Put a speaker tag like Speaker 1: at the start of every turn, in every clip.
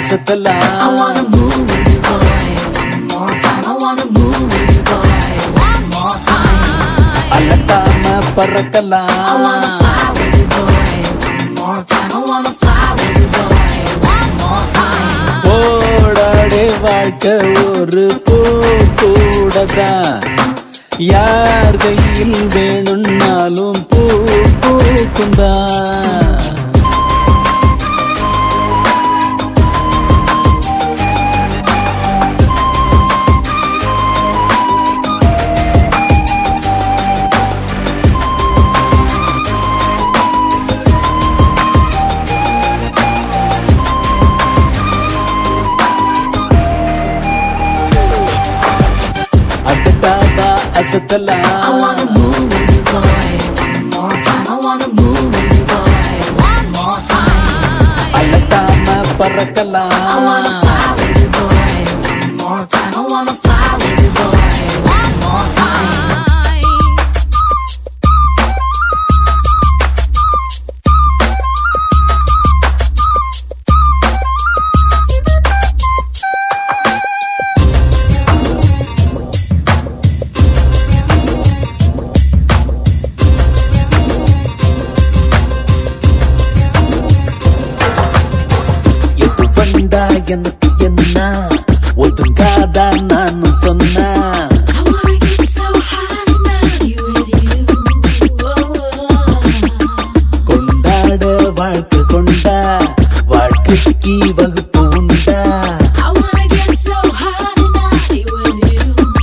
Speaker 1: அசத்தலாம்.
Speaker 2: I wanna move with you boy one more time. I wanna move with you boy one more time.
Speaker 1: அலட்டாம பறக்கலாம்.
Speaker 2: I wanna fly with you boy one more time. I wanna fly with you boy one more time.
Speaker 1: போடாடே வாழ்க்கை ஒரு பூக்கூடதான், யார் கையில் வேணும்னாலும் பூ பூக்குந்தான். அசத்தலாம்.
Speaker 2: I wanna move with you boy one more time. I wanna move with you boy one more time.
Speaker 1: அலட்டாம பறக்கலாம்.
Speaker 2: I wanna fly with you boy one more time. I wanna fly with you boy one more time.
Speaker 1: எனக்கு என்ன ஒதுங்காதா நானும் சொன்னா.
Speaker 2: I wanna get so high tonight with you.
Speaker 1: கொண்டாட வாழ்க்கை கொண்டா, வாழ்க்கைக்கு வகுப்பு உண்டா.
Speaker 2: I wanna get so high tonight with you.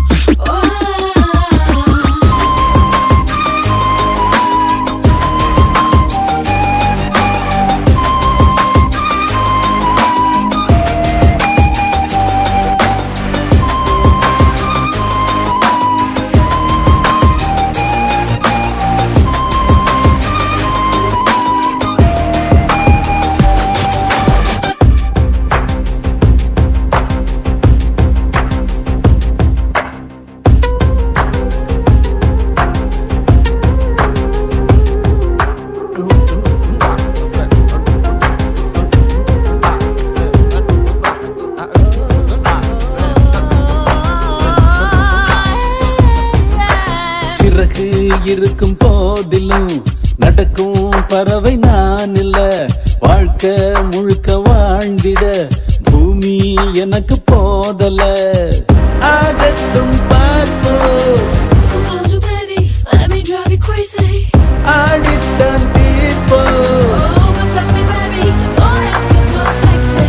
Speaker 1: சிறகு இருக்கும் போதிலும் நடக்கும் பறவை நான் இல்ல, வாழ்க்கை முழுக்க வாழ்ந்திட பூமி எனக்கு போதல. ஆகட்டும் பார்ப்போம்,
Speaker 2: Come on, baby, let me drive you crazy.
Speaker 1: ஆடித்தான் தீர்ப்போம்.
Speaker 2: Oh, come touch me, baby. Oh, I feel so sexy.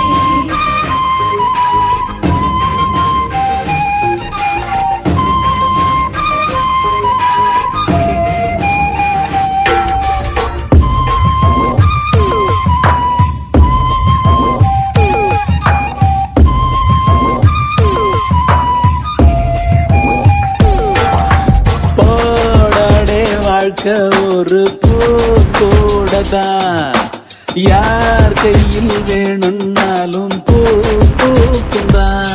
Speaker 1: போடாடே வாழ்க்கை ஒரு பூக்கூடதான், யார் கையில் வேணும்னாலும் பூ பூக்குந்தான்.